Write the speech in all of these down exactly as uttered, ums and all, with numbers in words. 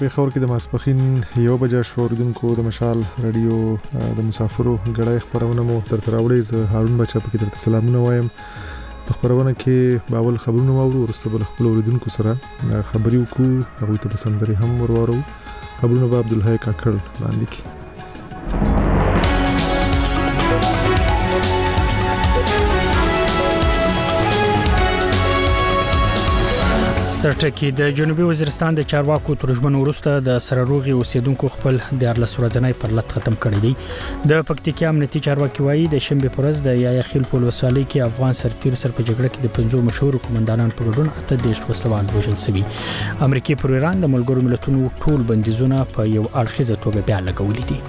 پیښور کې د ماسپخین یو بجې شو اوریدونکو د مشال رادیو د مسافرو غړای خبرونه مو تر تراوړې ز هارون بچا په کې درته سلامونه وایم. په خبرونه کې باول خبرونه واورو ورسته بل خپل اوریدونکو سره خبري وکړو هغه ته پسندري هم ورورو. خبرونه به عبدالحی کاکړ باندې کی. سرټکی د جنوبي وزیرستان د چارواکو ترجمن ورسته د سرروغي اوسیدونکو خپل د ارلس ورځنۍ پر لټ ختم کړی دی. د پکتیکا امنیتي چارواکي وایي د شنبه پرز د یایا خیل په ولسوالۍ کې افغان سرتیرو سره په جګړه کې د پنځو مشهور قومندانانو په ګډون اته دیش وسلوال وژل شوي. امریکای پر ایران د ملګرو ملتونو ټول بندیزونه په یو اړخیزه توګه بیا لګولې دي.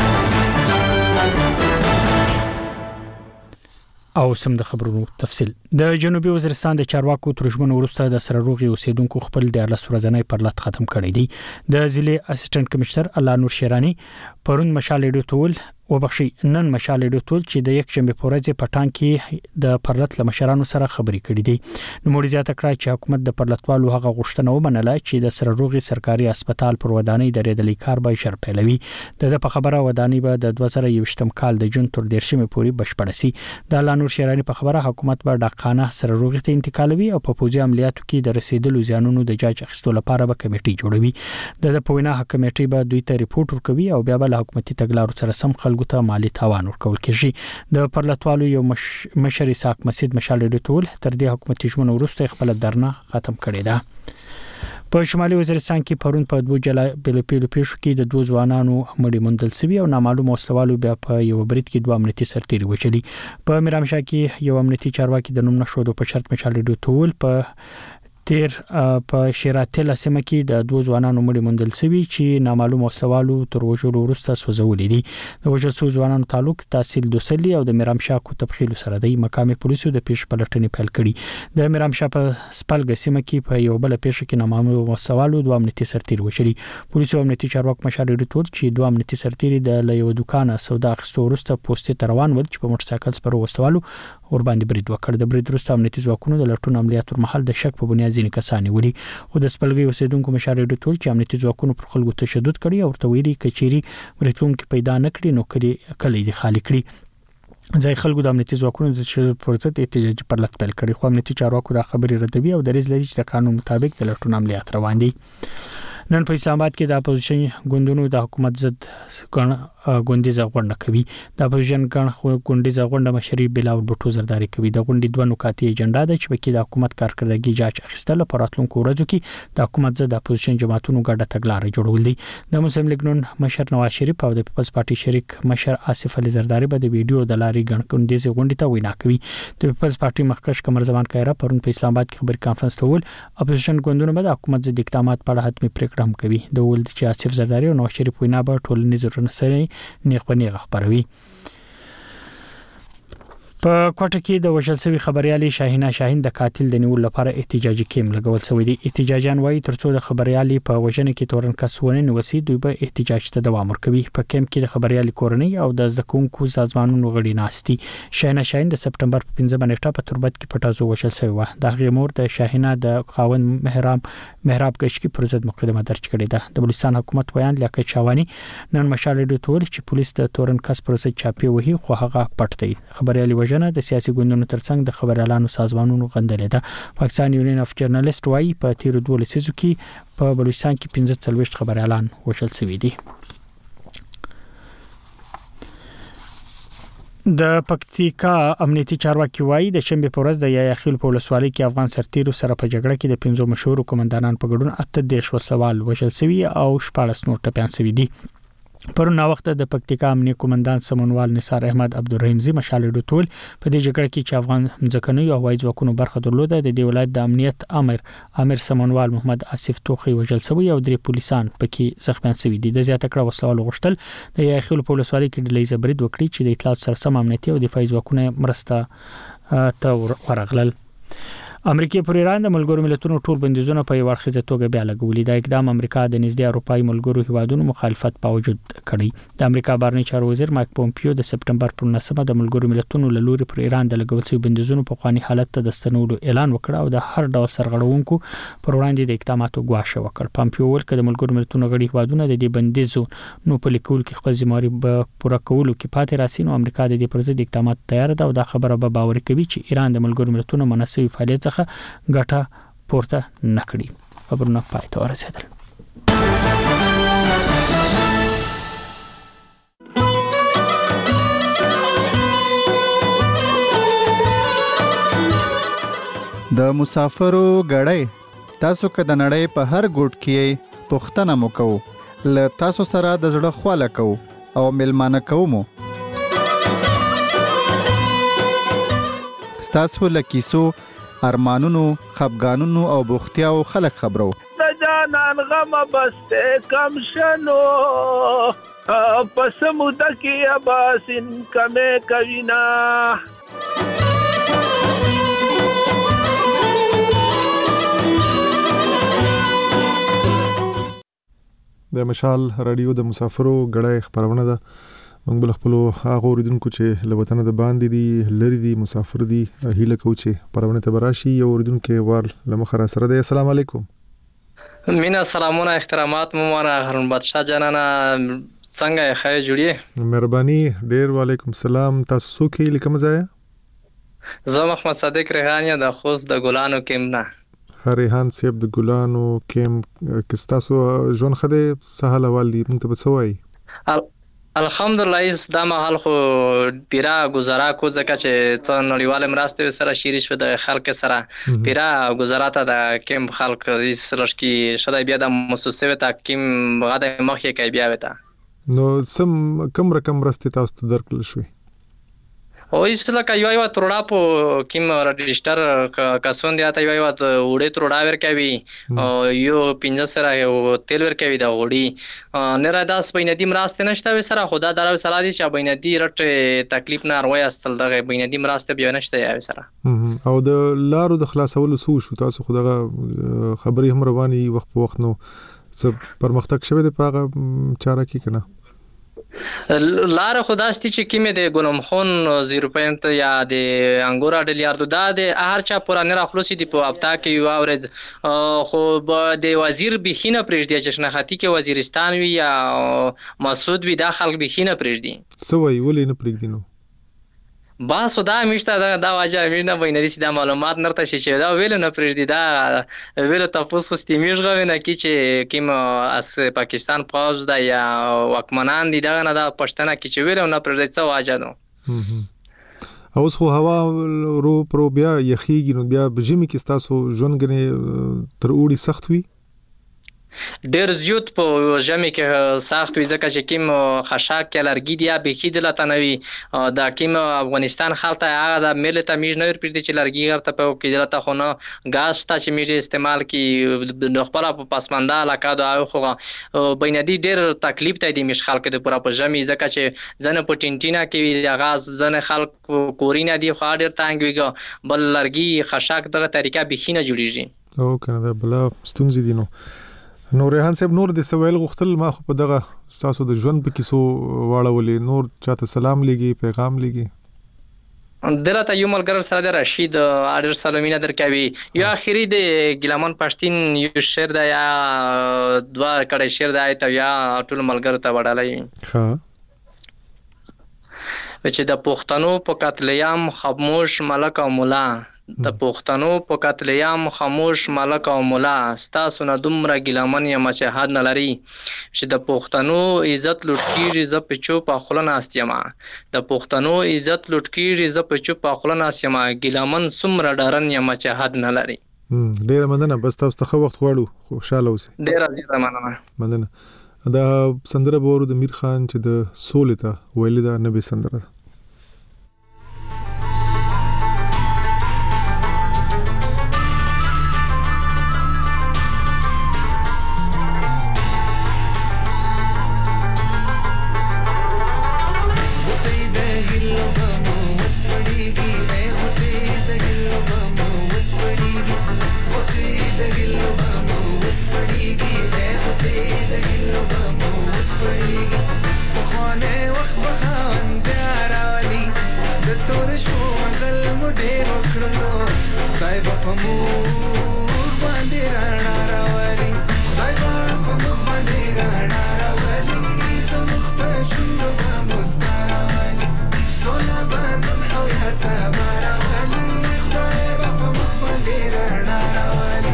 او سم د خبرونو تفصیل. د جنوبي وزیرستان د چارواکو ترجمن ورسته د سرروغي اوسیدونکو خپل د ارلس ورځنۍ پر لټ ختم کړی دی. د ضلع اسسټنټ کمشنر الله نور شیرانی پرون مشال ریډیو ټول وبخشي نن مشال ریډیو ټول چې د یک شنبه پورز پټان کې د پرلط لمشرانو سره خبري کړې دي. نو موري زیاته کړه چې حکومت د پرلطوالو هغه غوښتنه ومنله چې د سرروغي سرکاري هسپتال پر ودانۍ د ریډلي کار به شر پیلوي. د په خبره ودانۍ به د دوه زره یوویشتم کال د جون تر دیرشمه پورې بشپړ شي. د الله نور شیرانی په خبره حکومت به ډاکخانه سرروغي ته انتقالوي او په پوځي عملیاتو کې د رسیدلو زیانونو د جاج اخیستلو لپاره به کمیټي جوړوي. د پوینا کمیټي به دوی ته ریپورت ورکوي او بیا به حکومتي تګلارو سره سم خلکو ته مالی تاوان ورکول کېږي. د پرلطوالو یو مش... مشر اسحاق مسجد مشال ریډیو ټول تر دې حکومتي ژمنه ورسته خپل درنه ختم کړی ده. په شمالي وزیرستان کې پرون په دوه جلا بلوپیلو پیښو کې د دوه ځوانانو مړي موندل شوي او نامعلوم وسلوالو بیا په یو برید کې دوه امنیتي سرتیري وچلي. په میرامشاه کې یو امنیتي چارواکي د نوم نشو په شرط مشال ریډیو ټول په تیر په شیراتل سیمه کې د دوه ځوانانو مړي موندل شوي چې نامعلوم وسلوالو تر وژلو وروسته سوځولې دي. د وژل شوو ځوانانو تعلق تحصیل دوسلی او د میرامشاه کو تبخیل سره دی. مقامي پولیسو د پیښ پلټنې پیل کړي. د میرامشاه په سپلګ سیمه کې په یو بل پیښه کې نامعلوم وسلوالو دوه امنیتي سرتیري وشلي. پولیسو امنیتي چارواک مشال ریډیو چې دوه امنیتي سرتیري د یو دکان سودا اخیستو وروسته پوسټ ته روان ول چې په موټر سایکل سپرو وسلوالو ور باندې برید وکړ. د برید وروسته امنیتي ځواکونو د لټون عملیاتو پر مهال د شک په بنیاد ځینې کسان ولي. خو د سپلګي اوسیدونکو مشال ریډیو ټول چې امنیتي ځواکونو پر خلکو تشدد کړي او ورته ویلي کچيري بریټون کې پیدا نکړي نو کړي کلی دي خالی کړي. ځای خلکو د امنیتي ځواکونو د تشدد پر ضد احتجاجي پرلط پیل کړي. خو امنیتي چارواکو دا خبري ردوي او دریځ لري چې د قانون مطابق د لټون عملیات روان دي. نن په اسلام آباد کې د اپوزیشن ګوندونو د حکومت ضد غونډیزه غونډه کوي. د اپوزیشن غونډیزه غونډه مشري بلاول بوټو زرداری کوي. د غونډې دوه نکاتې ایجنډا ده چې په د حکومت کارکړدګي جاج اخیستل په راتلونکو ورځو کې د حکومت ضد اپوزیشن جماعتونو ګډه تګلارې جوړول دي. د مسلم لیگ نون مشر نواز شریف او د پیپلز پارټي شریک مشر آصف علي زرداری به د ویډیو د لاري غونډیزه غونډې ته وینا کوي. د پیپلز پارټي مخکښ قمر زمان کایرا پرون په اسلام آباد کې خبري کانفرنس ته ول اپوزیشن ګوندونو به د حکومت ضد اقدامات په اړه حتمي پریکړه هم کوي. د ول چې آصف زرداری او نواز شریف وینا به ټولنیز رسنۍ نیغ په نیغ خبروي. په کوټه کې د وژل شوی خبريالي شاهینه شاهین د قاتل د نیول لپاره احتجاجي کیم لګول شوی دی. احتجاجان وایي ترڅو د خبريالي په وژنه کې تورن کسونه نوسي دوی به احتجاج ته دوام ورکوي. په کیم کې د خبريالي کورنۍ او د زکونکو سازمانونو غړي ناستي. شاهینه شاهین د سپټمبر په پنځمه نیټه په تربت کې پټازو وژل شوی و. د هغې مور د شاهینه د خاوند محرام محراب کشکی پر ضد مقدمه درج کړې ده. د بلوچستان حکومت ویان لیاقت چاوانی نن مشال ریډیو ټول چې پولیس د تورن کس پر ضد چاپی وهي خو هغه پټ دی. خبريالي وژنه د سیاسي ګوندونو ترڅنګ د خبريالانو سازمانونو غندلې ده. پاکستان یونین اف جرنالست وايي په تیر دوه لسیزو کې په بلوچستان کې پنځه څلويشت خبريالان وژل شوي دي. د پکتیکا امنیتي چارواکي وایي د شنبه په ورځ د یایا خیل په ولسوالۍ کې افغان سرتیرو سره په جګړه کې د پنځو مشهور قومندانانو په ګډون اته دیش وسوال وژل شوي او شپږ نور ټپيان شوي دي. پرون وخت د پکتیکا امنیه قومندان سمونوال نثار احمد عبدالرحیم زی مشال ریډیو ټول په دې جګړه کې چې افغان ځکهنوي او هوایي ځواکونو برخه درلوده د دې ولایت د امنیت امر امر سمونوال محمد آصف توخی وژل شوی او درې پولیسان پکې زخمیان شوي دي. د زیاته کړه وسلوال غشتل د یایا خیل په ولسوالۍ کې د لیزه برید وکړي چې د اطلاعات سره سم امنیتي او دفاعي ځواکونه مرسته ته ورغلل. امریکا پر ایران د ملګرو ملتونو ټول بندیزونه په یو اړخیزه توګه بیا لګولي. دا اقدام امریکا د نږدې اروپאי ملګرو هیوادونو مخالفت په وجود کړی. د امریکا بهرنی چارو وزیر مایک پومپیو د سپټمبر پر نهمه د ملګرو ملتونو له لوري پر ایران د لګول شوی بندیزونو په قانوني حالت ته د ستنولو اعلان وکړ او د هر ډول سرغړونکو پر وړاندې د اقداماتو ګواښ وکړ. پومپیو ویل چې د ملګرو ملتونو غړي هیوادونه د دې بندیزو نو په لیکول کې خپل ځماري په پوره کولو کې پاتې راسي، نو امریکا د دې پر ضد اقدامات تیار ده او دا خبره به باور کوي چې ایران د ملګرو ملتونو مناسبي فعالیت څخه ګټه پورته نکړي. خبرونه پای ته ورسېدل. د مسافرو غړې تاسو که د نړۍ په هر ګوټ کې پوښتنه مو کوو، له تاسو سره د زړه خواله کوو او ملمانه کوو مو. ستاسو له کیسو، ارمانونو، خفګانونو او بوختیاو خلک خبرو. د جانان غم بسته کم شنو پس موده کې اباسین کمه کوینا. د مشال رادیو د مسافرو غړې خبرونه ده. موږ بل خپل هغه اوریدونکو چې له وطن د باندې دي، لری دي، مسافر دي، هیله کوو چې پرونه ته براشي. یو اوریدونکو وار لمخره سره دی. السلام علیکم. مینا سلامونه، احترامات مو مانه هارون بادشاه جانانا، څنګه ښه جوړی؟ مهرباني ډیر. وعلیکم السلام. تاسو څوک یې لکه مزایا؟ زه محمد صادق ریحانی د خوست د ګلانو کیمنا. ریحان صاحب د ګلانو کیم کستاسو ژوند خده سهال والدي موږ ته بڅوي؟ الحمدلله ایس دا مهال خو پیرا گزارا کو ځکه چې څو نړیواله مرسته سره شریک شو د خلک سره. پیرا گزارا ته د کیم خلک ایس رشکی شدای بیا د مؤسسه ته کیم غاده مخې کوي بیا وتا. نو سم کم رقم مرسته تاسو ته درکل شوی؟ او ایس لکه یو یو تروډا په کیم رجستر کسون دی اته یو یو وړې تروډا ورکوي او یو پنځه سره یو تیل ورکوي دا وړي نه را داس بینادي مراسته نشته سره خدا درو سره دي چې بینادي رټ تکلیف نه روي استل دغه بینادي مراسته بیا نشته یا سره. او د لارو د خلاصولو سو شو تاسو خدغه خبري هم رواني وخت په وخت نو څه پرمختګ شوه د پاغه چاره کې کنه؟ لار خداستی چې کیمه د ګلم خون زیرو پوینت یا د انګورا ډلیاردو دا د هر چا پورانه راخلوسی دی په اپتا کې یو اورز خو د وزیر بخینه پرېږدي چې شناختی کې وزیرستان وی یا مسعود وی دا خلک بخینه پرېږدي. سوې ولې نه پرېږدي نو؟ باس دا میشته دا دا واجه مینه بینري سیده معلومات نرته شي چې دا ویل نه پرېږدي. دا ویل تاسو خو ستیمیږ غوینه کی چې کیم اس پاکستان فوج دا یا وکمنان دي دا نه دا پښتنه کی چې ویل نه پرېږدي څه واجه نو. اوس خو هوا رو پرو بیا یخیږي نو بیا بجمی کې تاسو ژوند غني تر اوړي سخت وي؟ ډیر زیات په ژمي کې سخت وي ځکه چې کیم خشاک کې لرګي دی به خېدل تنوي دا کیم افغانستان خلک هغه د ملت تمیز نه ورپېږي چې لرګي غرته په کې دلته خو نه غاز ته چې میږي استعمال کی د خپل په پسمانده علاقه دا خو بینادي ډیر تکلیف ته دي مش خلک د پورا په ژمي ځکه چې ځنه په ټینټینا کې غاز ځنه خلک کورینه دی خو ډیر تانګ ویګ بل لرګي خشاک دغه طریقه بخینه جوړیږي. او کنه دا بل ستونزې دي نو. نو ریحان صاحب نور د سویل غختل ما خو په دغه تاسو د ژوند په کیسو واړولې نور چاته سلام لګي پیغام لګي؟ دلته یو ملګری سره د رشید اډر سلامینه درکوي. یو اخیری د ګلمان پښتین یو شعر د یا دوا کړه شعر د ایت یا ټول ملګری ته وړلای. ها چې د پښتنو په قتلیام خاموش ملک او مولا، د پښتنو په قتلیام خاموش ملک او مولا، ستاسو نه دومره ګلمن یم چې حد نه لري چې د پښتنو عزت لوټ کیږي زه په چوپ خلنه استیما، د پښتنو عزت لوټ کیږي زه په چوپ خلنه استیما، ګلمن سمره ډارن یم چې حد نه لري. ډیر مننه. بس تاسو ته وخت غواړو، خوشاله اوسئ. ډیر عزیزه مننه. مننه. دا سندره بورو د میر خان چې د سولې ته ویل دا نه به سندره. What's د ګلو به مو وسپړېږي پخوانی وخت به خاوند بیا راولي د تور شپو مزل مو ډېر وکړلو خدای به په موږ باندې رڼا راولي خدای به په موږ باندې رڼا راولي زموږ په شونډو به مسکا راولي سوله به نن او یا سبا راولي خدای به په موږ باندې رڼا راولي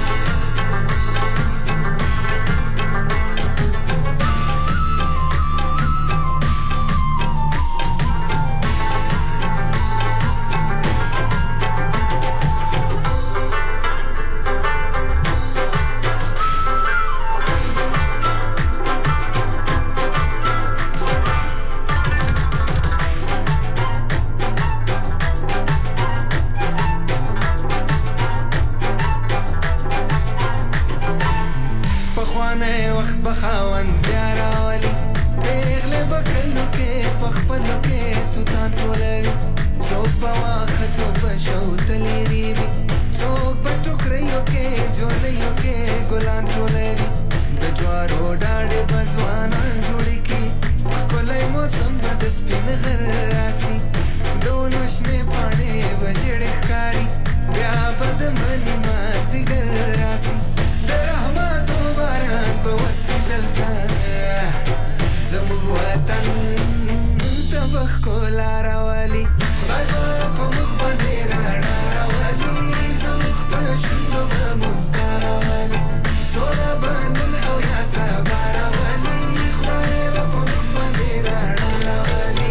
بخاون بیا راولي پیغلې به کلو کې په خپلو کې توتان ټولوي څوک به واښه څوک به شوتلې ریبي څوک به ټوکریو کې جولیو کې ګلان ټولوي د جوارو ډاډې به ځوانان جوړې کړي ښکلی موسم به د سپین غر راسي د ونو شنې پاڼې به ژېړې ښکاري بیا به د مني مازدیګر راسي د رحمتو باران به وسي دلته زموږ وطن ته به ښکلا راولي خدای به په موږ باندې رڼا راولي زموږ په شونډو به مسکا راولي سوله به نن او یا سبا راولي خدای به په موږ باندې رڼا راولي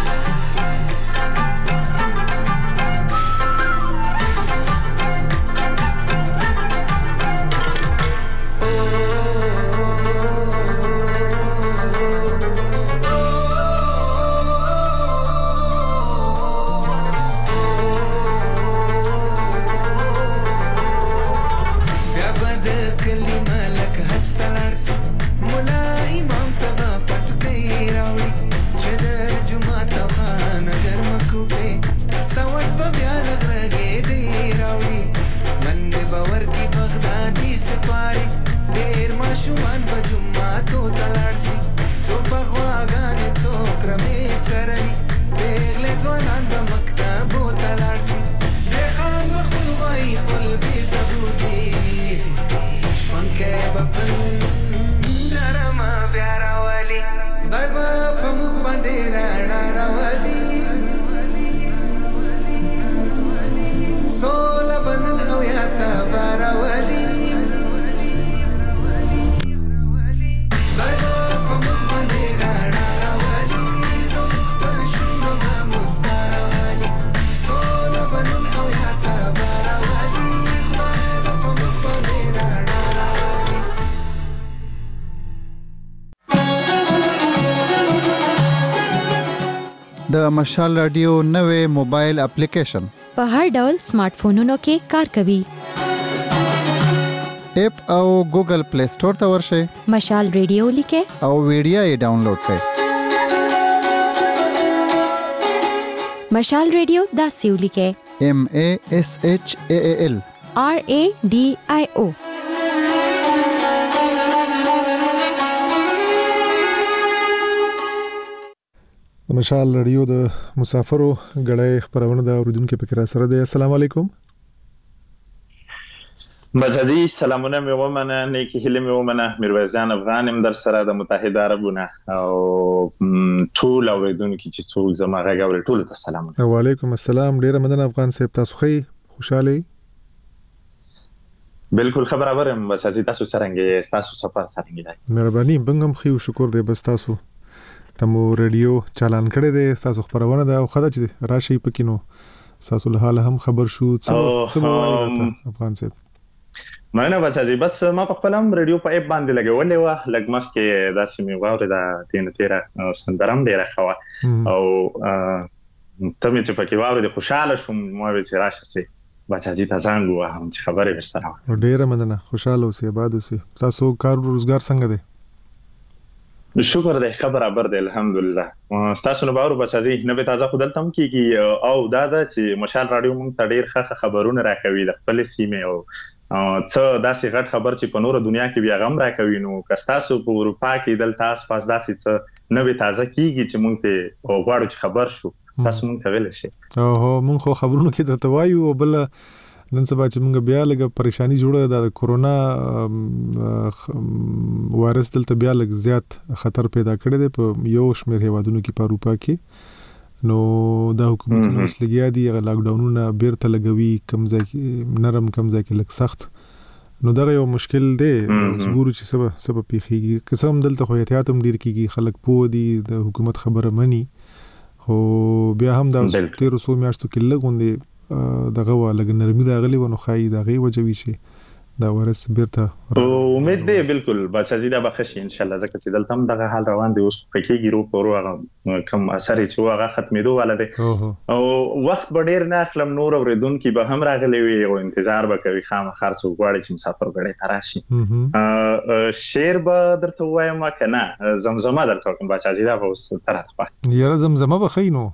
شومان په جمعاتو تلاړ سي څوک به غواګانې څوک رمې څروي پیغلې ځوانان به مکتبو تلاړ سي دهقان به خپل غوایي قلبې ته بوځي شپونکی به پنده رمه بیا راولي خدای به په موږ باندې رڼا راولي سوله به نن او یا سبا راولي د مشال رادیو نوې موبایل اپلیکیشن په هر ډول سمارټ فونونو کې کار کوي. اپ او ګوګل پلی سٹور ته ورشئ، مشال رادیو لیکه او ویډیو یې ډاونلوډ کړئ. مشال رادیو دا سیو لیکه M A S H A A L R A D I O. د مشال رادیو د مسافرو غړې خبرونه د اوریدونکو په کړه سره ده. السلام علیکم. مجدي سلامونه مې ومنه، نیکی هیله مې ومنه. میرویس جان افغان هم در سره د متحده عربونه او ټول اوریدونکو چې ټول زما غږ اوري ټول ته سلامونه. وعلیکم السلام. ډیر مننه افغان صاحب، تاسو خې خوشاله؟ بالکل خبره ورم بس از تاسو څنګه تاسو سفر څنګه دی؟ مهرباني بنګم خو شکر دې بس تاسو تمو رادیو چالان کړی دی، تاسو خبرونه ده او خدای چې راشي پکینو تاسو له حاله هم خبر شو څه څه وایي افغان صاحب. مانه بس از بس ما په خپل هم رادیو په اپ باندې لګولې و لګمخ کې داسې می غوړه د تین تیرا سندرم ډیره خوا او ته مې چې پکې واورې د خوشاله شوم مو به چې راشه سي بچا دې تاسو هم چې خبرې ورسره ډیره مننه. خوشاله اوسئ، آباد اوسئ. تاسو کار روزګار څنګه دی؟ شکر دې خبره بر دې الحمدلله. تاسو نو باور بچا دې نه به تازه خدل تم کیږي او دا دا چې مشال رادیو مونږ ته ډیر ښه خبرونه راکوي د خپل سیمه او څه داسې غټ خبر چې په نورو دنیا کې بیا غم راکوي، نو که ستاسو په اروپا کې دلته آسپاس داسې څه نوې تازه کیږي چې موږ ته غواړو چې خبر شو، تاسو موږ ته ویلی شئ. اوهو موږ خو خبرونو کې درته وایو، او بله نن سبا چې موږ بیا لږه پریشانی جوړه ده، د کورونا وایرس دلته بیا لږ زیات خطر پیدا کړی دی په یو شمېر هیوادونو کې په اروپا کې. نو دا حکومتونه اوس لګیا دي هغه لاک ډاونونه بیرته لګوي، کم ځای کې نرم کم ځای کې لږ سخت. نو دغه یو مشکل دی، ګورو چې څه به څه به پیښیږي. که څه هم دلته خو احتیاط هم ډېر کېږي، خلک پوه دي، د حکومت خبره مني، خو بیا هم دا تېرو څو میاشتو کې لږ غوندې دغه وه لږ نرمي راغلې وه، نو ښایي د هغې وجه وي چې دا وایرس بیرته امید دی. بالکل بادشاهزي دا به ښه شي انشاءالله، ځکه چې دلته هم دغه حال روان دی. اوس ښه کېږي رو په رو، هغه کم اثر یې چې و هغه ختمېدو والا دی، او وخت به ډېر نه اخلم. نور اورېدونکي به هم راغلي وي او انتظار به کوي خامخا هر څوک غواړي چې مسافرګړۍ ته راشي. شعر به درته ووایم که نه زمزمه درته وکړم بادشاهزي؟ دا به اوس ته راته خوښ یاره زمزمه به ښه نو.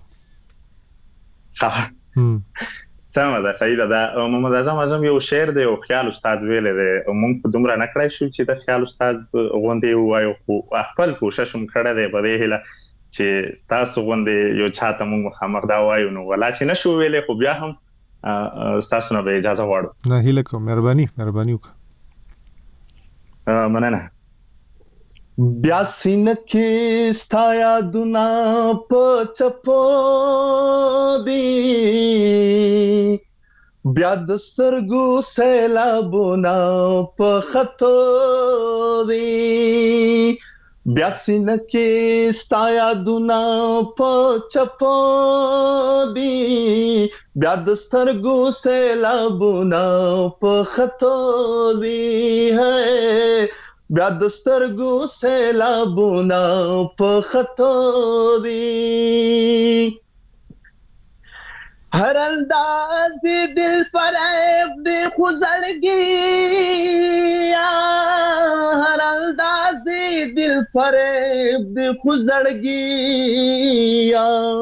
سمه ده، صحیح ده. دا محمد اعظم اعظم یو شعر دی او خیال استاد ویلی دی، موږ خو دومره نه کړی شو چې د خیال استاد غوندې ووایو، خو خپل کوشش هم کړی دی په دې هیله چې ستاسو غوندې یو چا ته موږ مخامخ دا وایو. نو ولا چې نه شو ویلی، خو بیا هم ستاسو نه به اجازه غواړو. نه هیله کوم، مهرباني مهرباني وکړه. مننه. بیا سینه کې ستا یادونه په چپو دي، بیا د سترګو سیلابونه په خطو دي. بیا سینه کې ستا یادونه په چپو دي، بیا د سترګو سیلابونه په خطو دي، بیا د سترګو سیلابونه په خطو دي. هر انداز دی دل فریب دی خو زړګي، هر انداز دی دل فریب دی خو زړګي.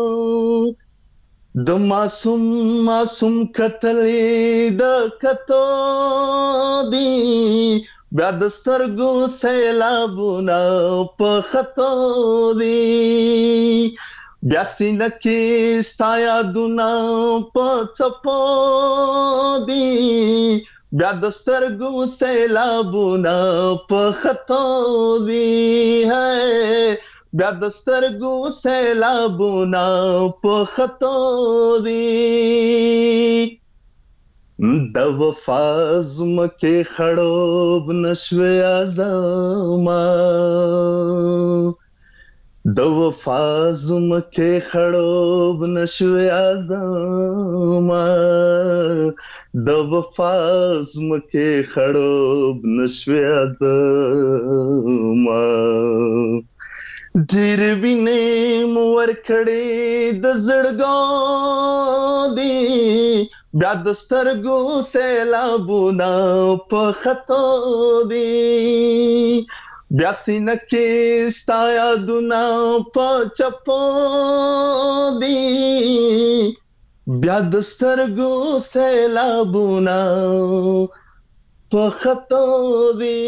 د معصوم معصوم کتلې د کتو دي، بیا د سترګو سیلابونه په خطو دي. بیا سینه کې ستا یادونه په څپو دي، بیا د سترګو سیلابونه په خطو دي، بیا د سترګو سیلابونه په خطو دي. د وفا زمکې خړوب نشوې ازما، د وفا زمکې خړوب نشوې ازما، د وفا زمکې خړوب نشوې ازما. ډېر وینې مو ورکړې د زړګو دي، بیا د سترګو سیلابونه په خطو دي. بیا سینه کې ستا یادونه په چپو دي، بیا د سترګو سیلابونه په خطو دي.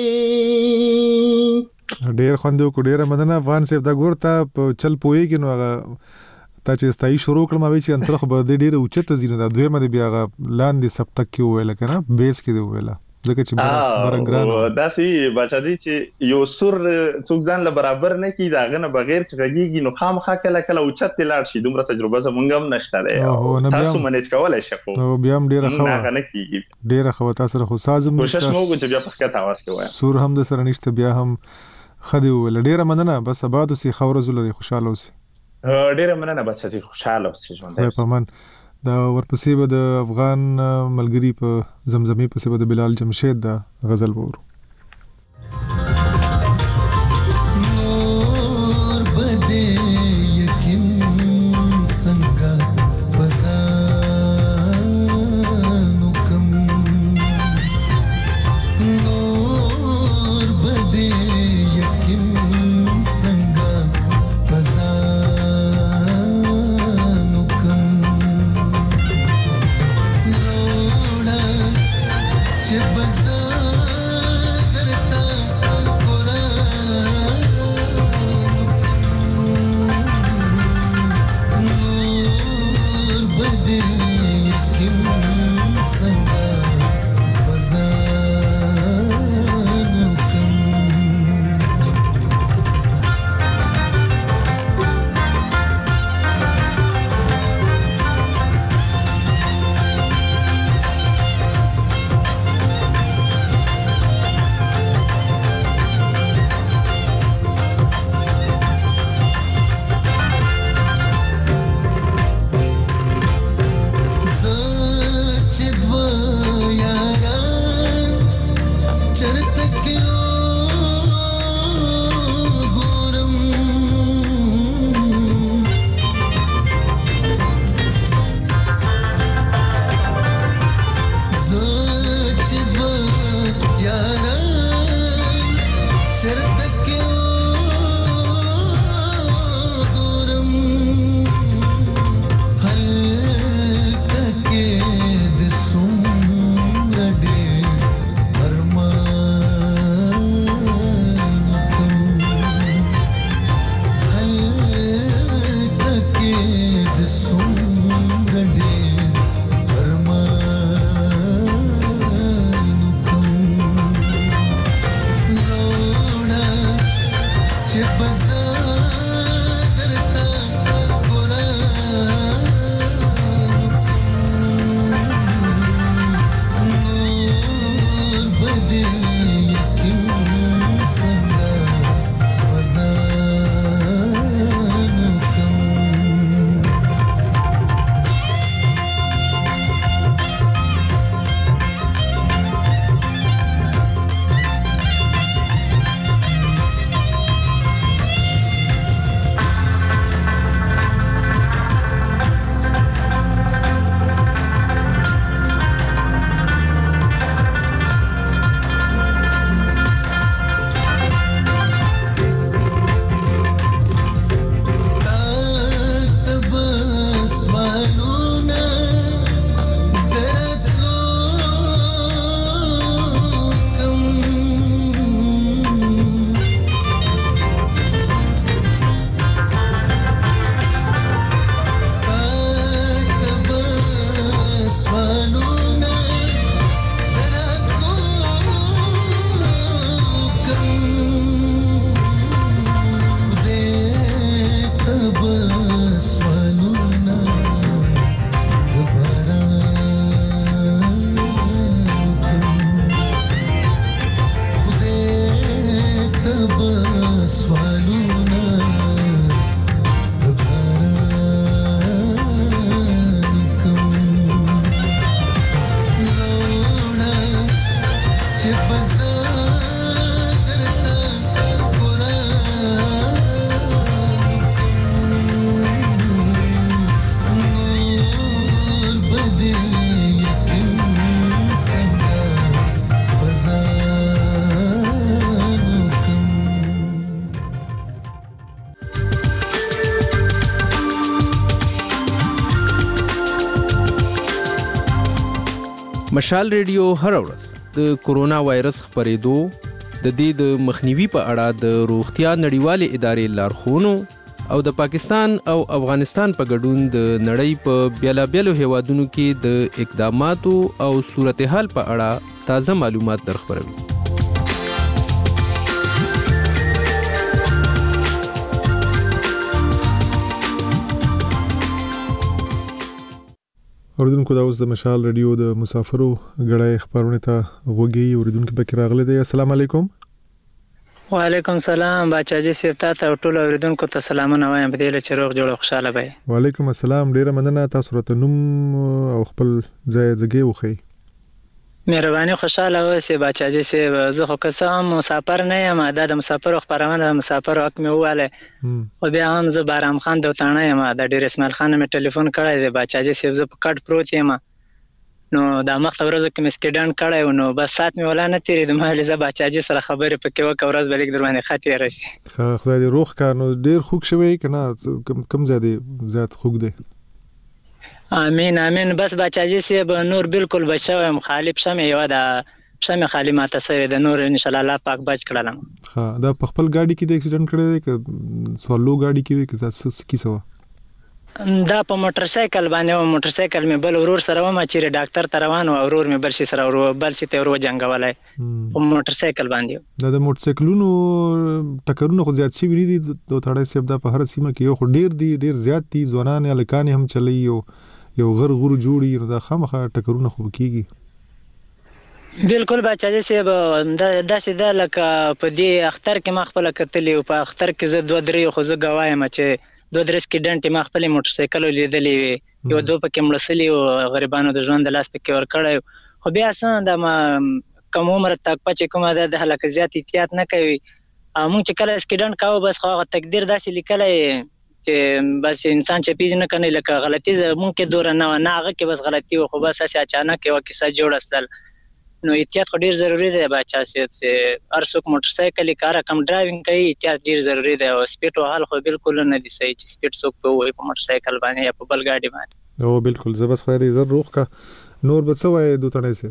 ډېر خوند وکړو، ډېره مننه افغان صاحب. دا ګور ته په چل پوهېږي نو هغه تا چې ستایي شروع کړم هغې چې انتره خو به د ډېره اوچته ځي، نو دا دویمه دی بیا هغه لاندې سبتک کې وویله که نه، بیس کې دی وویله، ځکه چې بره ګران و. داسې بادشاهجي چې یو سور څوک ځان له برابر نه کړي، د هغه نه بغیر چې غږېږي نو خامخا کله کله اوچت دې لاړ شي. دومره تجربه زمونږ هم نشته دی، تاسو منیج کولی شئ، خو بیا هم ډېره ښه وه، هغه نه کېږي، ډېره ښه وه. تا سره خو ساز هم کوشش مو وکړو چې بیا په ښکته اواز کې وایم، سور هم د سره نشته، بیا هم ښه دی وویله. ډېره مننه، بس آباد اوسئ، ښه ورځ ولرئ، خوشحاله اوسئ. ډېره مننه بادشاهجي، خوشحاله اوسئ، ژوندی اوسئ. پمن. دا ورپسې به د افغان ملګري په زمزمې پسې به د بلال جمشید دا غزل به ورو. Bye. مشال ریډیو هر ورځ د کورونا وایرس خپرېدو د دې د مخنیوي په اړه د روغتیا نړیوالې ادارې لارښوونو او د پاکستان او افغانستان په ګډون د نړۍ په بیلابیلو هیوادونو کې د اقداماتو او صورتحال په اړه تازه معلومات درخبروي. اوریدونکو دا اوس د مشال رادیو د مسافرو غړای خبرونه ته غوږی اوریدونکو پکې راغله دی. السلام علیکم. وعلیکم سلام بچاجي سیفتا ته ټول اوریدونکو ته سلامونه وایم په دې لچ روغ جوړ خوشاله وي. وعلیکم السلام ډیره مننه تاسو راته نوم او خپل ځای ځګي وخی. مهرباني خوشاله اوسئ بچاجي سی زه خو قسم مسافر نه یم دا د مسافر خبرونه مسافر حق مې واله او بیا هم زه بارام خان دوتانه یم د ډیر اسماعیل خان مې ټلیفون کړی دی بچاجي سی زه په کټ پروت یم نو دا مخ ورځ کې مسکډان کړی نو بس سات مې ولا نه تیری د مهله ز بچاجي سره خبرې پکې وک ورځ بلګ در باندې خاطر راشي. خدای دې روغ کار نو ډیر خوږ شوی کنه کم زیاده زیات خوږ دی. امين امين بس بچاجي سی به نور بالکل بچاوم خالی پښمه یو دا پښمه خالی ماته سوي د نور ان شاء الله الله پاک بچ کړلم. ها دا په خپل گاډي کې د اکسیډنټ کړی دی که سوالو گاډي کې وي که تاسو کی سو دا په موټر سایکل باندې و موټر سایکل مې بل ورور سره و ما چې ډاکټر ته روان او ورور مې بل شي سره ورو بل شي ته ورو جنگولای په موټر سایکل باندې. دا د موټر سایکلونو ټکرونه خو زیات شي ویلي دي دوه تړای سیب دا په هر سیمه کې یو خو ډیر دي ډیر زیات دي ځوانان الکان هم چلی یو یو غر غر جوړي دا خامخا ټکرونه خو کیږي. بالکل بچاجي سی دا داسې دا لکه په دې اختر کې ما خپل کتلی او په اختر کې زه دوه درې خو زه غوایم چې دوه درې سکیډنټ ما خپل موټر سایکل لیدلې یو دوه پکې مړسلی او غریبانو د ژوند د لاس پکې ور کړی خو بیا څنګه د ما کوم عمر تک پچې کومه د هلاک زیات احتیاط نه کوي موږ چې کله سکیډنټ کاوه بس خو تقدیر داسې لیکلای چې بس انسان چې پیژنه کنه لکه غلطي ممکن دور نه نه هغه کې بس غلطي خو بس اساس اچانک یو کیسه جوړستل نو احتیاط خو ډیر ضروری دی بچا چې هر څوک موټر سایکل کار کم ډرایوینګ کوي احتیاط ډیر ضروری دی او سپیډ وهل خو بالکل نه دي صحیح چې سپیډ څوک په وای په موټر سایکل باندې یا په بل گاډي باندې. او بالکل زه بس خو دې زر روغ کا نور به څه وای دوتنه سي.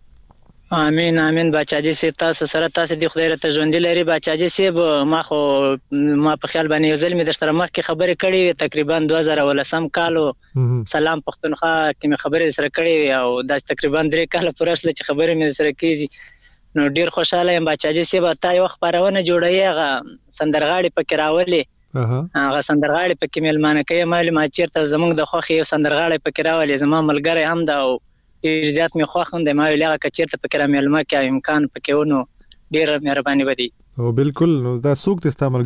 امين امين بچاجي سی تاسو سره تاسو د خدای رته ژوند لري بچاجي سی ما خو ما په خیال باندې یو ځل می د شتره مخ کې خبرې کړې تقریبا دوه زره ولسم کالو سلام پښتونخوا کې می خبرې سره کړې او دا تقریبا درې کاله پرسله چې خبرې می سره کیږي نو ډیر خوشاله یم بچاجي سی به تا یو خبرونه جوړی هغه سندرغاړي پکې راولي هغه سندرغاړي پکې ملمانه کوي معلومات چیرته زمونږ د خوخي سندرغاړي پکې راولي زما ملګری هم دا ډیر زیات می خوښوم د ما ویلغه کچیرته فکر مې علمه کې امکان پکې ونو ډیر مهرباني ودی. او بالکل نو دا سوق ته استعمال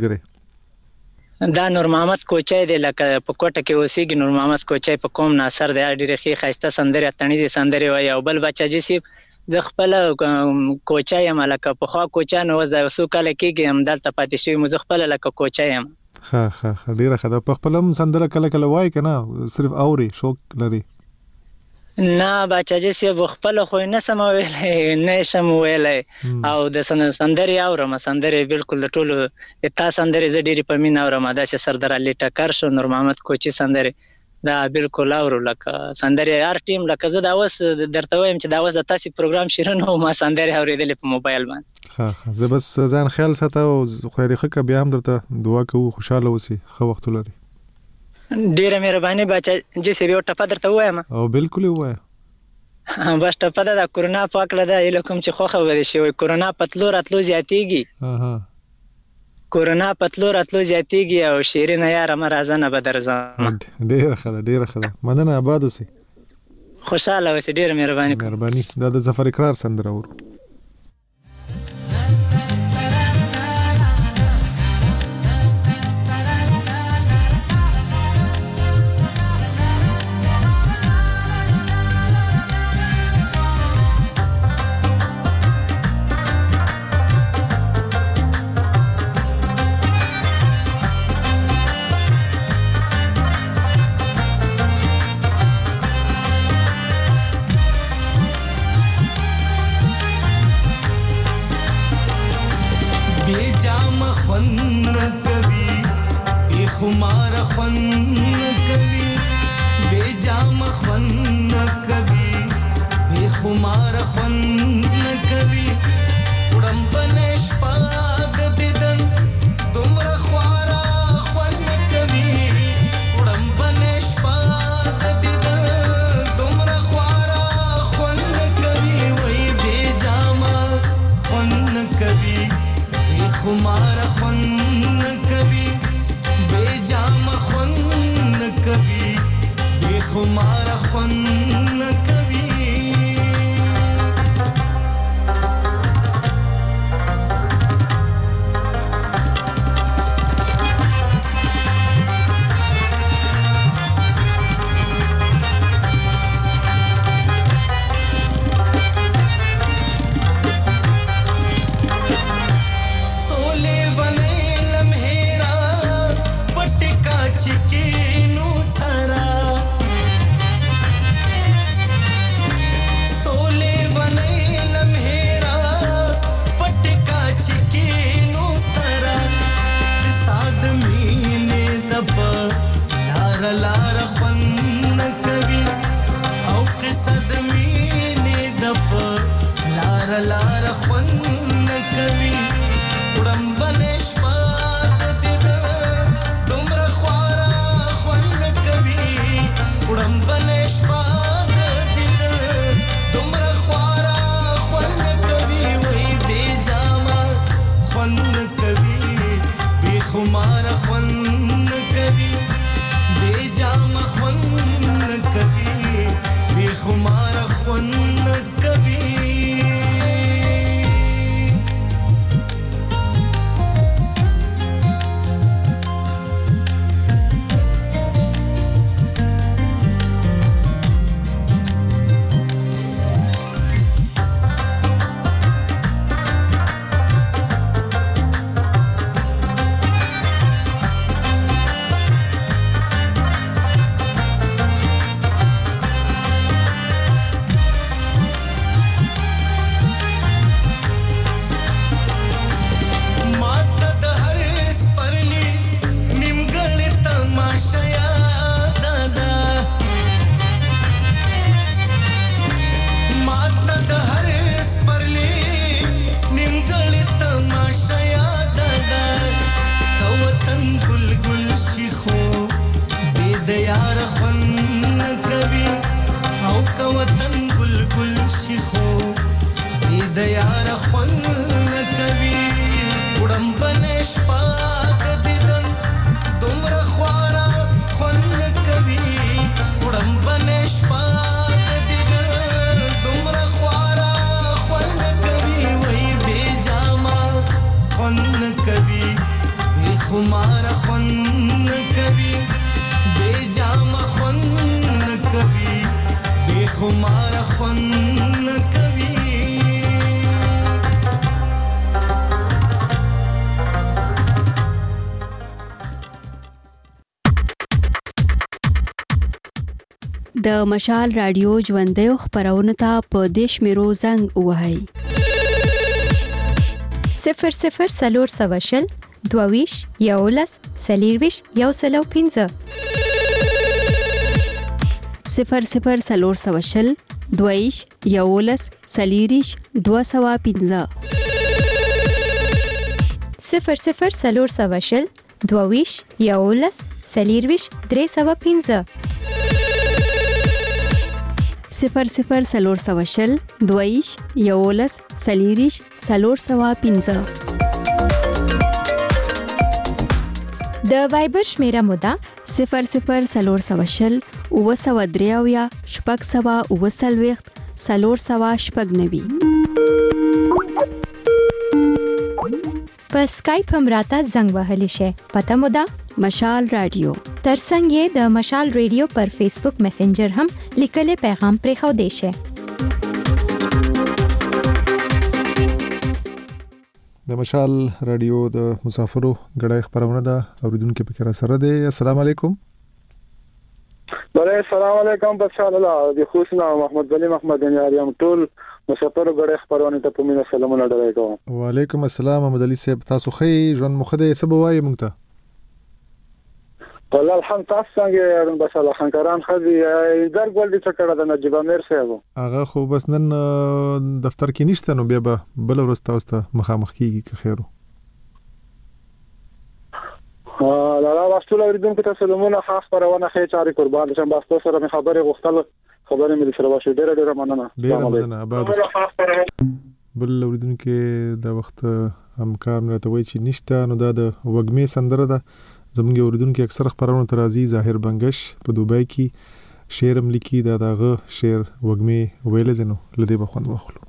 غره دا نور محمد کوچای دی لکه په کوټه کې اوسېږي نور محمد کوچای په کوم ناصر دی ډیر ښه خاسته سندره تڼي دي سندره وای او بل بچاجي سی ز خپل کوچای یم لکه په خوا کوچا نو وز د وسو کله کېږي هم دلته پاتې شوی مو ز خپل لکه کوچای یم. ها ها ډیر ښه دا په خپلم سندره کله کله وای کنه صرف اوري شوق لري. نه بچاجي سی خپل خو نه سم ویلای نه سم ویلای او د سندري اورم سندري بالکل د ټولو اتا سندري ز ډيري په مين اورم دا چې سردار علي ټکر شو نور محمد کوچي سندري دا بالکل اورو لکه سندري هر ټیم لکه زه دا اوس درته وایم چې دا اوس د تاسو پروګرام شیرنو ما سندري اوریدل په موبایل باندې. ها ها زه بس ځان خیال ساته او خو دې خکه بیا هم درته دعا کوو خوشاله اوسې خو وخت لري. ډیره مهرباني بچا چې سی یو ټپه درته وایم او بالکل وای بس ټپه دا کورونا پاکله دا الکم چې خو خبرې شي وي کورونا پتلو راتلو زیاتیږي اها کورونا پتلو راتلو زیاتیږي او شیرین یار مرزانه بدرځم ډیره خله ډیره خله مننه آباد اوسې خوشاله اوسې ډیره مهرباني مهرباني دا د ظفر اقرار سندره ورو. خون کوي وړم بنش پاد دیدن دومره خوارا خون کوي وړم بنش پاد دیدن دومره خوارا خون کوي وای بے جاما خون کوي خمار خون کوي بے جاما خون کوي بے خمار خون کوي لار خون کوي او قصد مینه دپ لار لار خون کوي وړم بنش پات دید دومره خوارا خون کوي وړم بنش پات دید دومره خوارا خون کوي وای بے جاما خون کوي بے خمار خون کوي بے جام خون کوي بے خمار خون کوي د مشال رادیو ژوندۍ خبرونه ته په دیش میرو زنګ وهاي صفر صفر سلور سواشل دوویش یولس سلیرویش یو سلو پینزه صفر صفر سلور سواشل دوویش یولس سلیریش دو سوا پینزه صفر صفر سلور سواشل دوویش یولس سلیرویش درې سوا پینزه صفر صفر سلور سواشل دویش یولس سلیریش سلور سوا پینزه د وایبر شمیره مودا صفر صفر سلور سواشل او سوا دریاویا شپږ سوا او سلويخت سلور سوا شپږ نوي په سکایپ هم راته زنګ وهلی شي پته مودا مشال رادیو ترڅنګ یې د مشال رادیو پر فیسبوک میسنجر هم لیکلي پیغام پرې خو دی شي د مشال رادیو د مسافرو غړای خبرونه ده اوریدونکو په کار سره ده السلام علیکم بله السلام علیکم بشار الله د خوشنا محمد ولی محمد یاریم ټول مسافرو غړای خبرونه ته په مینه سلامونه ډالای کوم وعلیکم السلام محمد علي صاحب تاسو خې ژوند مخده سبا وایي مونږ ته والله الحمد تاسو څنګه بس الله خانکاران خزي در ګول دي څه کړه د نجيب امیر صاحب هغه خو بس نن دفتر کې نشته نو بیا به بل ورځ تاسو ته مخامخ کیږي که خیرو ها لا لا واستول اوریدونکو ته سلامونه خاص پرونه خې چاري قربان شم بس تاسو سره خبره غوښتل خبره مې سره واشه ډېر ډېر مننه ډېر مننه آباد بل اوریدونکو د وخت همکار نه ته وایي چې نشته نو دا د وګمې سندره ده زموږ اوریدونکو اکثر خبرونه ترازی ظاهر بنگش په دوبای کې شعر هم لیکي دا دغه شعر وګمې ویل دي نو لدی به خوند واخلو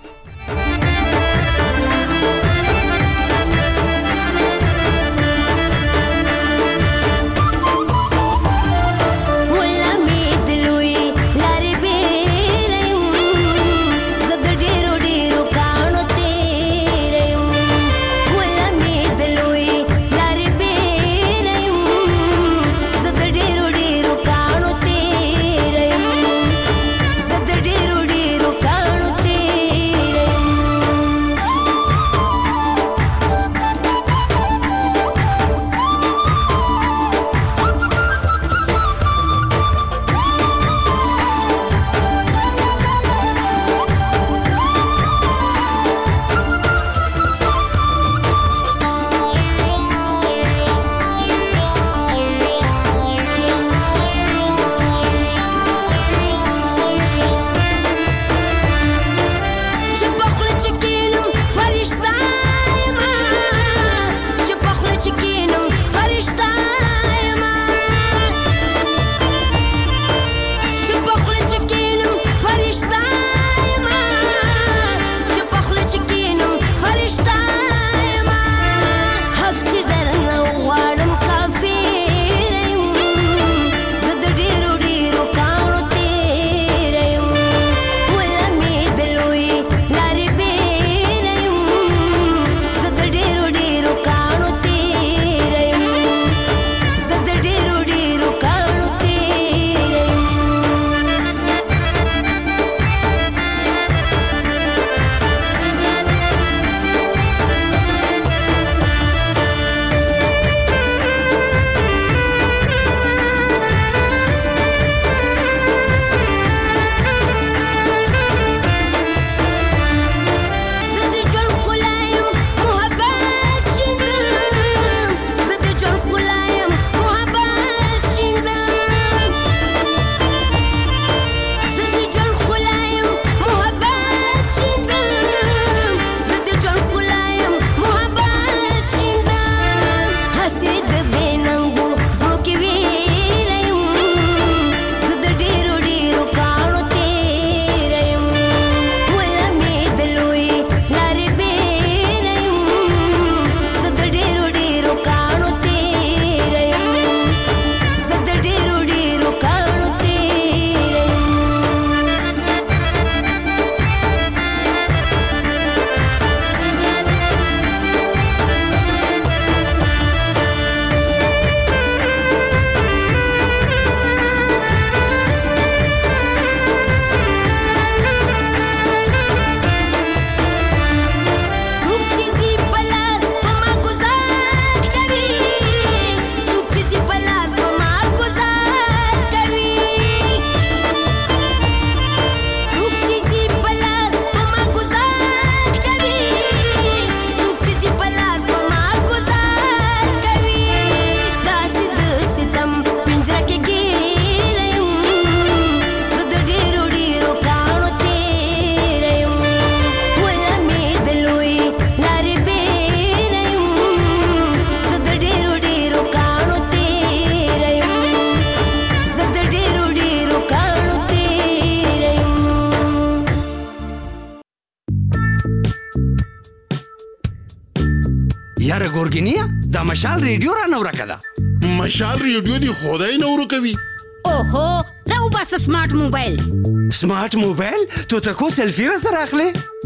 یاره ګورګینیا دا مشال ریډیو را نو راکدا مشال ریډیو دی خدای نو کوي اوهو راو بس سمارټ موبایل سمارټ موبایل تو تکو سیلفی را سره اخلي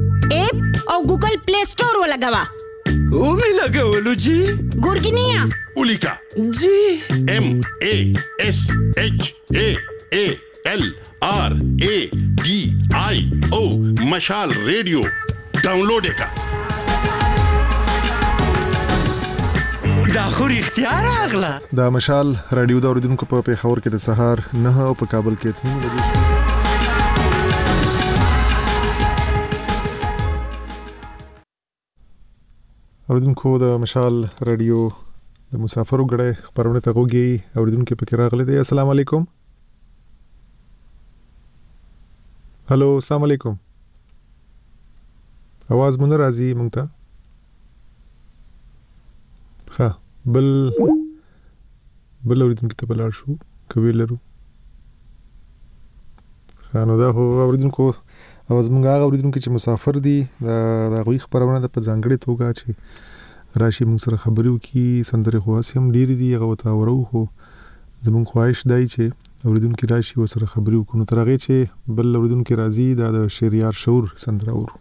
اپ او ګوګل پلی سٹور ولګوا او می لګولو جی ګورګینیا اولیکا جی ام ا اس اچ ا ا ال آر ا डी आई او مشال ریډیو ډاونلوډ کا دا خو اختیار اغلا دا مشال رادیو دا اوریدونکو په پیښور کې د سهار نه او په کابل کې تنو بجې اوریدونکو د مشال رادیو د مسافرو غړې خبرونه ته غوږی اوریدونکو په کې راغلي دي. السلام علیکم. هلو السلام علیکم. आवाज مونږ راځي مونږ ته. ها بل بل اوریدونکو ته بلار شو کوي لرو. خانو دا هو اوریدونکو اواز مونږ هغه اوریدونکو چې مسافر دي دا د غوي خبرونه د په ځانګړي توګه چې راشي مونږ سره خبرې وکي سندره خواص هم ډیر دي هغه وته ورو هو زمونږ خواهش دی چې اوریدونکو راشي وسره خبرې وکړو تر هغه چې بل اوریدونکو راځي دا د شریار شور سندره ورو.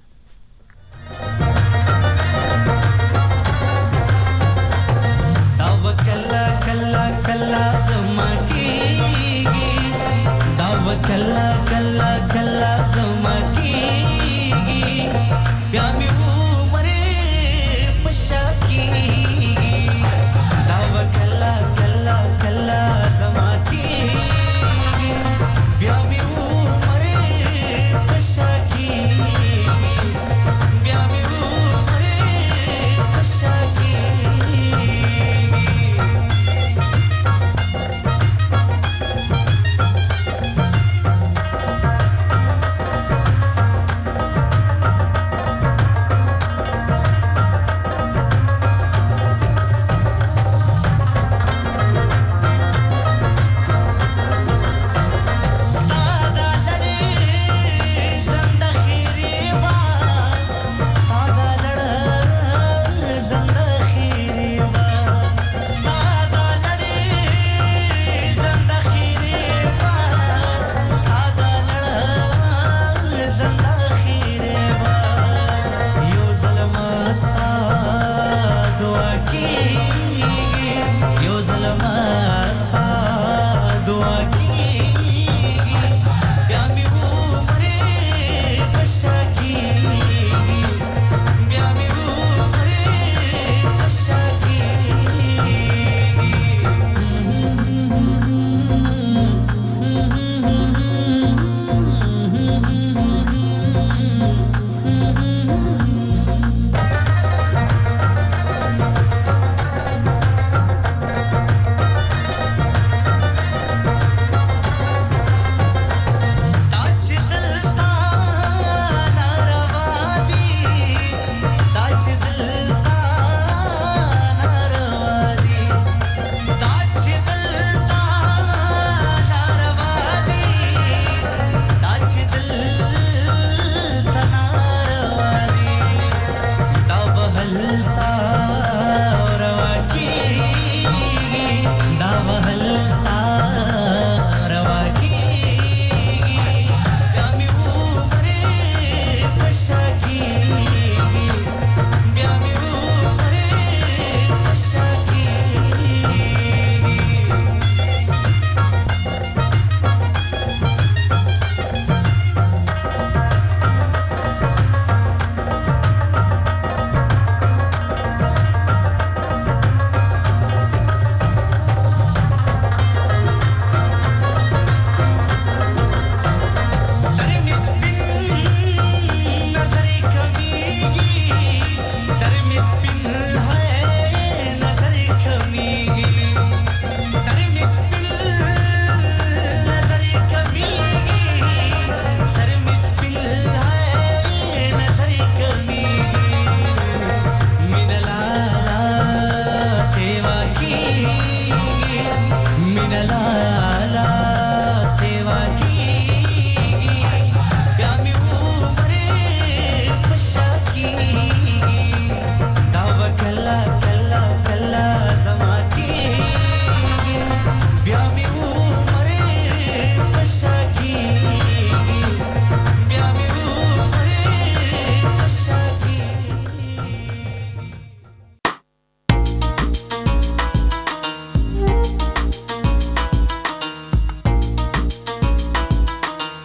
कल्ला कल्ला कल्ला जमा कीगी प्या में उमरे पशा कीगी दावा कल्ला कल्ला कल्ला जमा कीगी प्या में उमरे पशा कीगी प्या में उमरे पशा कीगी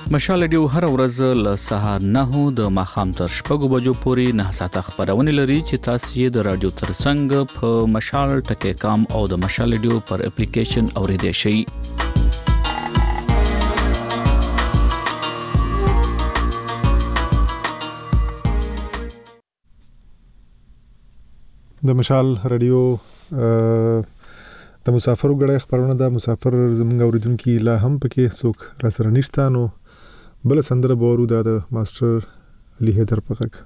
مشال رادیو هر ورځ له سهار نه د ماخام تر شپږو بجو پورې نه ساعته خبرونه لري چې تاسو یې د رادیو ترڅنګ په مشال ټکی کام او د مشال رادیو پر اپلیکیشن اوریدئ شئ. د مشال رادیو د مسافرو غړې خبرونه د مسافر زمونږ اوریدونکو لا هم پکې څوک را سره نشته نو بل سندره بورو د ماستر علي حیدر پغک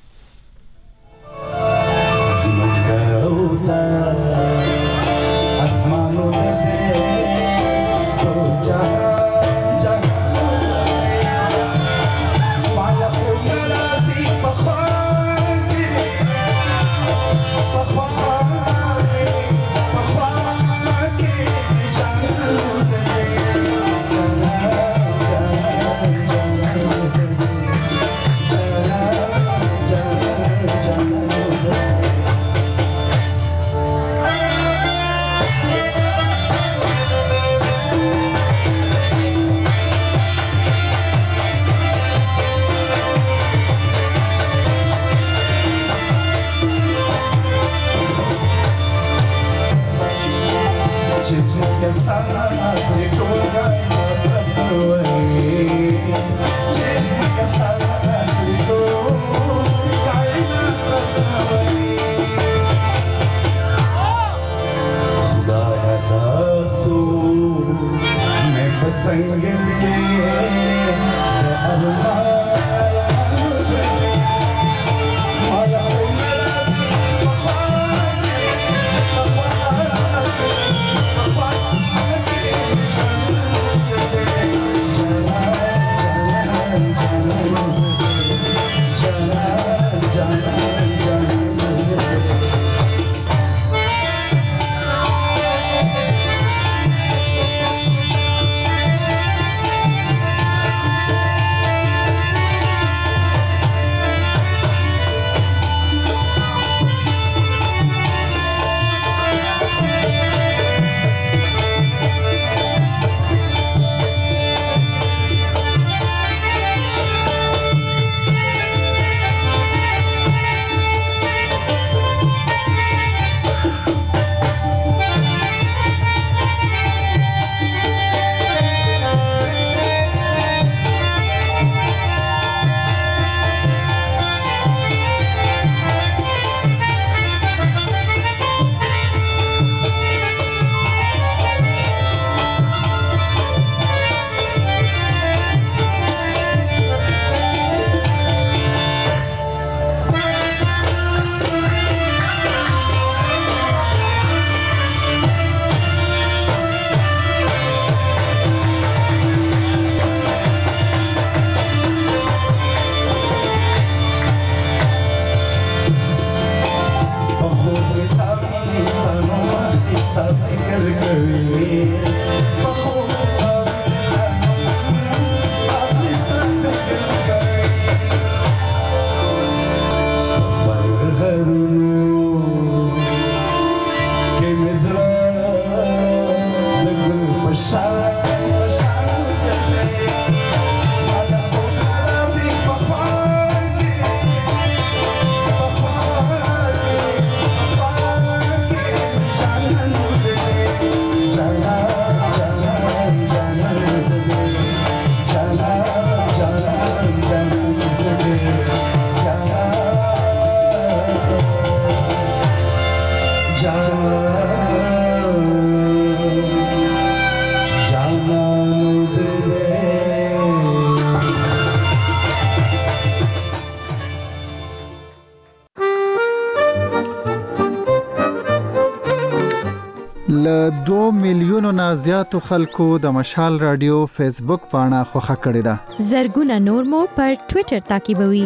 ل دوه میلیونو نه زیاتو خلکو د مشال رادیو فیسبوک پاڼه خوښه کړې ده. زرګونه نور مو پر ټوئیټر تعقیبوي.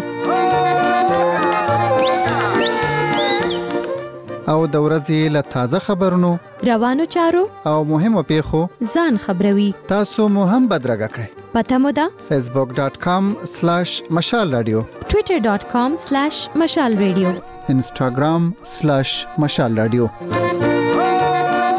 او د ورځې له تازه خبرونو روانو چارو او مهمو پیښو ځان خبروي. تاسو مو هم بدرګه کړئ. پته مو ده facebook dot com slash mashal radio twitter dot com slash mashal radio instagram slash mashal radio.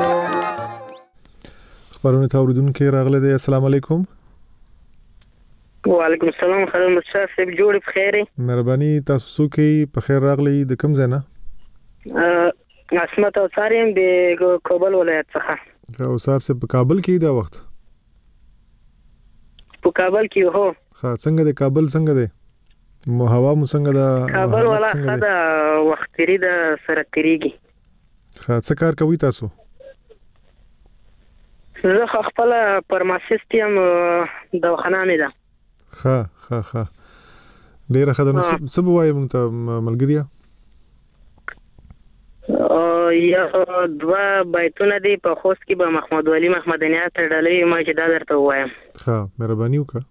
خبرونه ته اوریدونکو راغله دي. السلام علیکم. وعلیکم السلام خیر مشرف صاحب جوړ بخیر. مهرباني تاسو سوکي په خیر راغلی د کوم ځای نه؟ عصمت اوصار یم د کابل ولایت څخه. اوصار سے په کابل کې دا وخت؟ په کابل کې هو. ها څنګه د کابل څنګه دی؟ مو هوا مو څنګه ده؟ کابل ولا خدا وخت تیری د سره تیریږي. ها څه کار کوي تاسو؟ زه خپل فارماسیست یم دواخانه مې ده. ها ها ها ډیره ښه ده. څه به وایې موږ ته ملګریا؟ یا دوه بیتونه دي په خوست کې به محمد ولی محمدنیار تړلې ما چې دا درته وایم. ها مهرباني وکړه.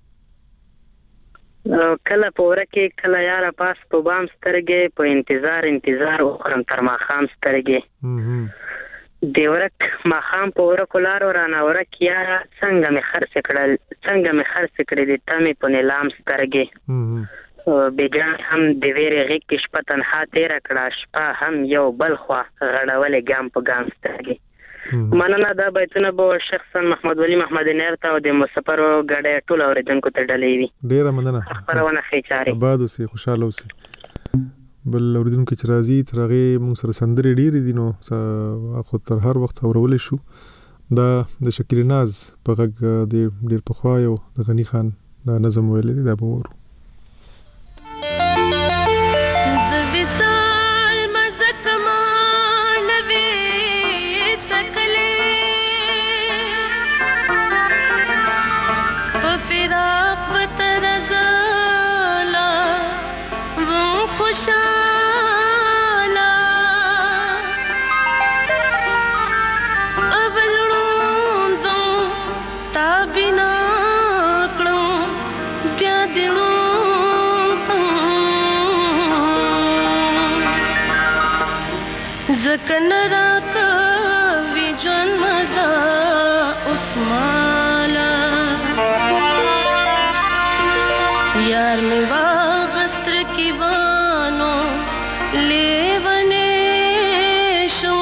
کله په وره کې کله یاره پاس په بام سترګې په انتظار انتظار وخورم تر ماښام سترګې د ورک ماښام په ورکو لارو رانه ورک یاره څنګه مې خرڅ کړل څنګه مې خرڅ کړې د تمې په نیلام سترګې بېجان هم د ویرې غېږ کې شپه تنها تېره کړه شپه هم یو بل خوا غړولې ګام په ګام سترګې. مننه دا بیتونه به شخصا محمد ولی محمدنیار ته او د مسافرو ګاډۍ ټولو اورېدونکو ته ډالۍ وي. ډېره مننه. خپرونه ښې چارې. آباد اوسئ خوشحاله اوسئ. بل اورېدونکو چې راځي تر هغې موږ سره سندرې ډېرې دي نو خو تر هر وخت اورولی شو. دا د شکیل ناز په غږ د ډېر پخوا یو د غني خان دا نظم ویلی دی دا به وورو. زکن را کوي جون مزا اسمالا یار می واغستر کی بانو لیونے شو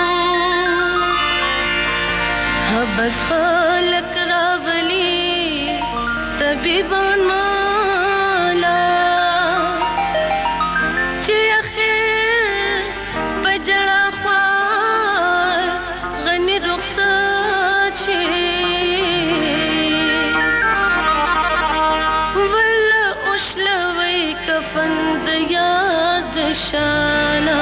حبس خلق راولی طبیبان مالا چی اخیر بجڑا خوار غنی رخصت چی ولا اشلوی کفن دیار دشانا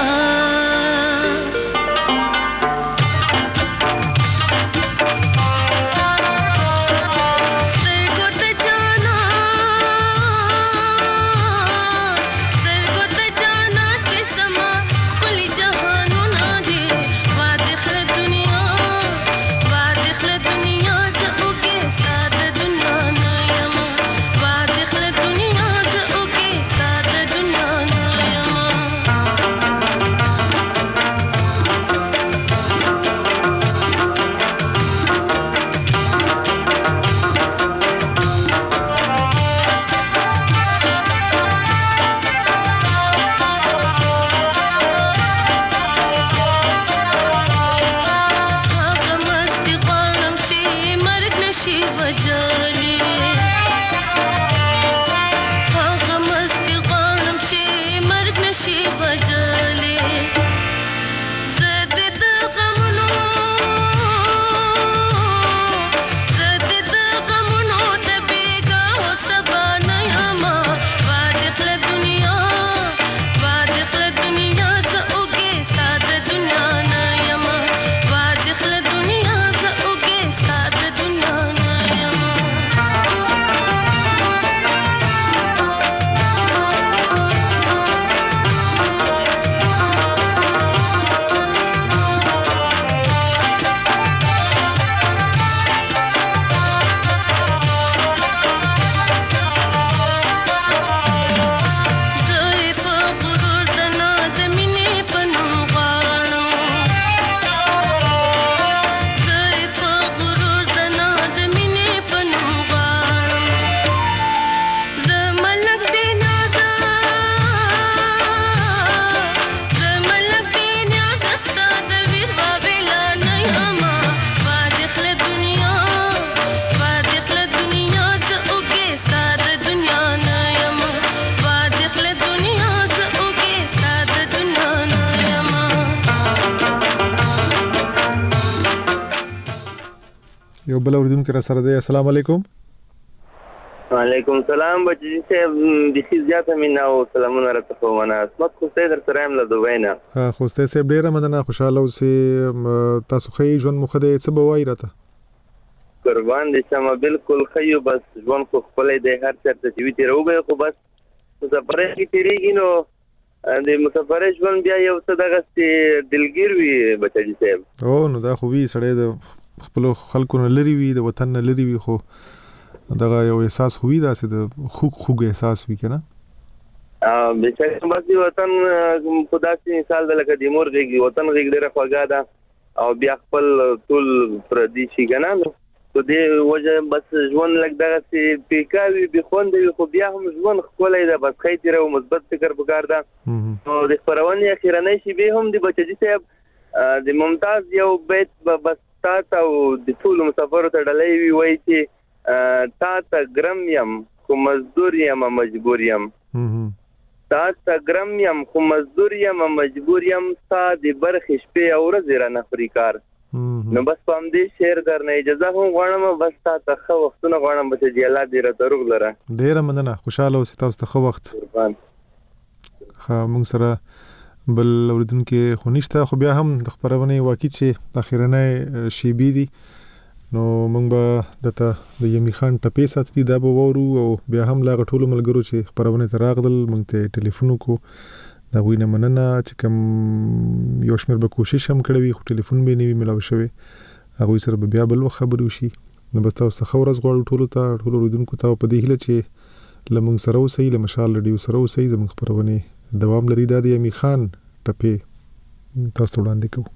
یو بل اوریدونکو را سره دی. السلام علیکم. وعلیکم السلام بچی صاحب د سی زیاته مینا او سلامونه راته کومه اسمت خو ستې در سره هم له دوی نه. ها خو ستې صاحب ډیره مننه خوشاله اوسې. تاسو خې ژوند مخ دې څه بوای راته؟ قربان دي شمه بالکل خیو بس ژوند خو خپلې د هر چرته چې وی تیروږي خو بس مسافرې کې تیریږي نو د مسافرې ژوند بیا یو څه دغه چې دلګیر وي بچی صاحب. او نو دا خو وی سړی د خپل خلکو نه لري وي د وطن نه لري وي خو دغه یو احساس خوې دا چې د خوږ خوږ احساس وي کنه. ا بچی بس وطن خدا سي مثال د لکه د مور غيږي وطن غيږ ډیره خوږه ده او بیا خپل ټول پردي شي کنه نو دې وجه بس ژوند لګ دغه چې پیکاوي به خوندې خو بیا هم ژوند خولای ده بس خیر او مثبت فکر وکړ ده. نو د خبرونه اخیرنۍ شي به هم د بچی صاحب د ممتاز یو بیت بس تاسو د ټول مسافرو ته ډلې وی وای چې تا ته ګرم یم خو مزدور یم مجبور یم. تا ته ګرم یم خو مزدور یم مجبور یم تا د برخې شپې او ورځې را نخري کار. نو بس په همدې شعر درنه اجازه هم غواړم بس تا ته ښه وختونه غواړم بس چې الله دې راته روغ لره. ډیره مننه خوشاله اوسې تاسو ته ښه وخت. ښه موږ سره بل اوریدونکو خو نشته خو بیا هم د خبرونه واقع چې اخیرنۍ شیبې دي نو موږ به دته د یمی خان ټپې ساتلی دا به وورو او بیا هم لا غټول ملګرو چې خبرونه ته راغدل موږ ته ټلیفون کو دا غوینه مننه چې کوم یو شمیر به کوشش هم کړی خو ټلیفون به نه وی ملاو شوی هغه سره به بیا بل خبرو شي نو بس تاسو خبرز غواړو ټولو ته ټولو اوریدونکو ته په دې هیله چې لمون سره اوسې له مشال رادیو سره اوسې زموږ خبرونه دوام لري د یمی خان ټپې تاسو وړاندې کوو.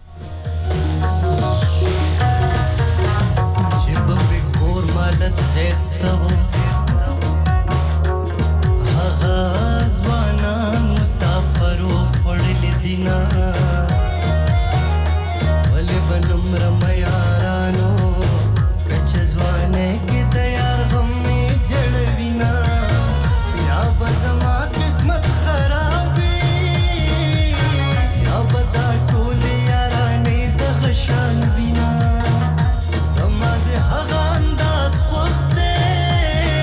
زستو هغه ځوانان مسافرو خړل دینا ولې بنم رميارانو کچ ځوانه کې تیار غم می جړوینا یا بزما قسمت خرابې یا بدا ټول یارانې د غشان وینا سما د هغه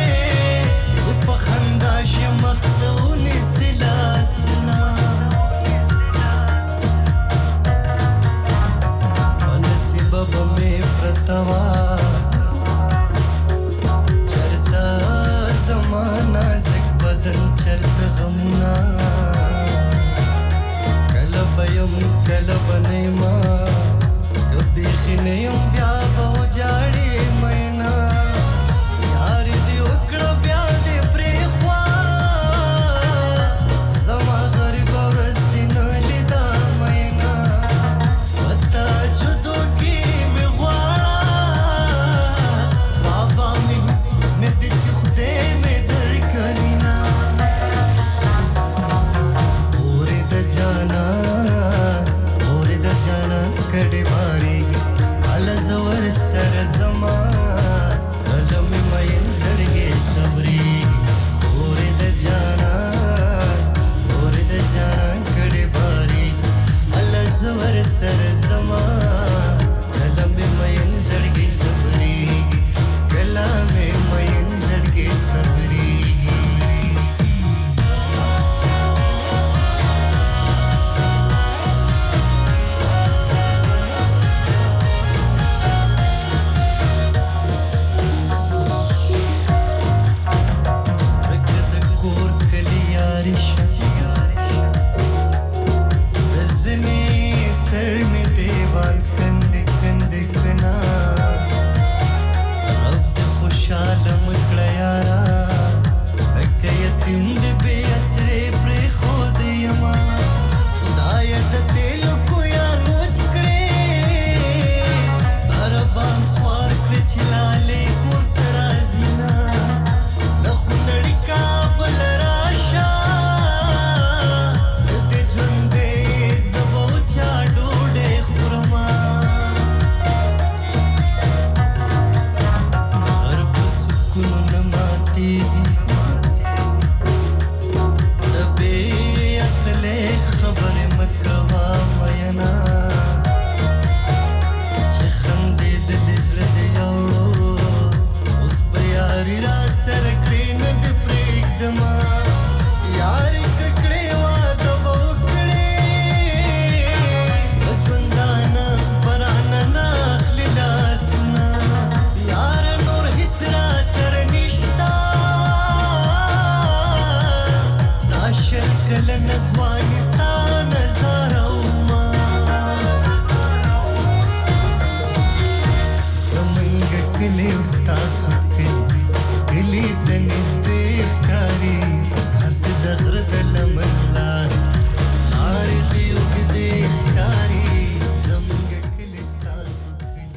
ستاسو کلی کلی د نږدې ښکاري هسې د غره د لمن لار لارې دې اوږدې ښکاري زمونږ کلی ستاسو کلی.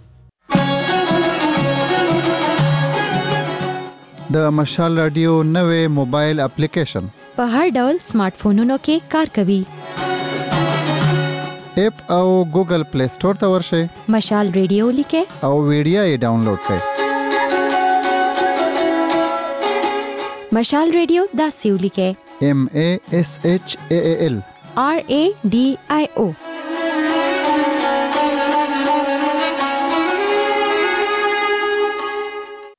د مشال رادیو نوې موبایل اپلیکیشن په هر ډول سمارټ فونونو کې کار کوي. اپ او ګوګل پلی سٹور ته ورشئ، مشال ریډیو لیکه او ویډیو یې ډاونلوډ کړئ. مشال ریډیو دا سیو لیکه M A S H A A L R A D I O